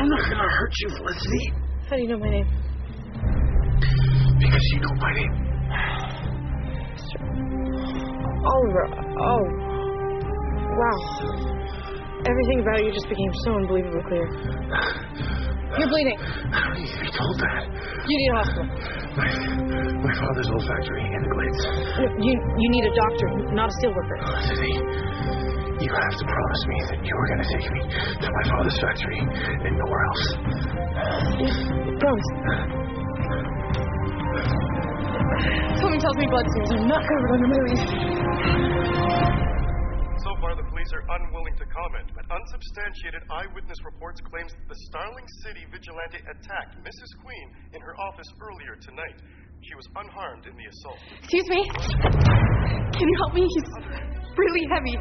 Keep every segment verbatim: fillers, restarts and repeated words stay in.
I'm not gonna hurt you, Felicity. How do you know my name? Because you know my name. Oliver. Oh. Wow. Everything about you just became so unbelievably clear. You're bleeding. I don't need to be told that. You need a hospital. My, my father's old factory in the Glades. No, you, you need a doctor, not a steelworker. Felicity, you have to promise me that you are going to take me to my father's factory and nowhere else. Promise. Something tells me blood stains are not covered under my lease. So far, the police are unwilling to comment, but unsubstantiated eyewitness reports claims that the Starling City vigilante attacked Missus Queen in her office earlier tonight. She was unharmed in the assault. Excuse me? Can you help me? He's really heavy.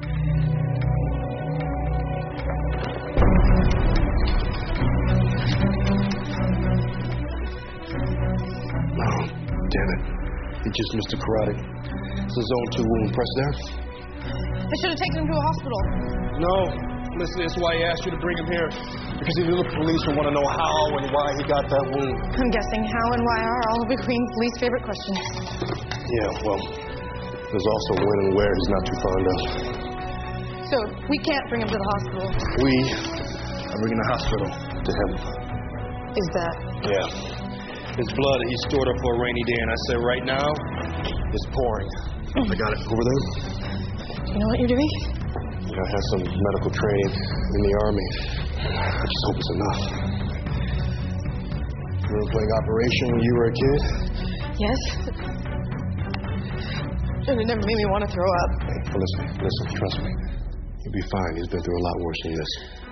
Oh, damn it. He just missed a carotid. It's a zone two wound. Press down. I should have taken him to a hospital. No. Listen, that's why he asked you to bring him here. Because he knew the police would want to know how and why he got that wound. I'm guessing how and why are all of the Queen's least favorite questions. Yeah, well, there's also when and where he's not too fond of. So, we can't bring him to the hospital. We are bringing the hospital to him. Is that? Yeah. His blood that he stored up for a rainy day, and I said right now, it's pouring. I got it over there. You know what you're doing? I had some medical training in the Army. I just hope it's enough. You were playing Operation when you were a kid? Yes. And it never made me want to throw up. Hey, listen, listen, trust me. You'll be fine. He's been through a lot worse than this.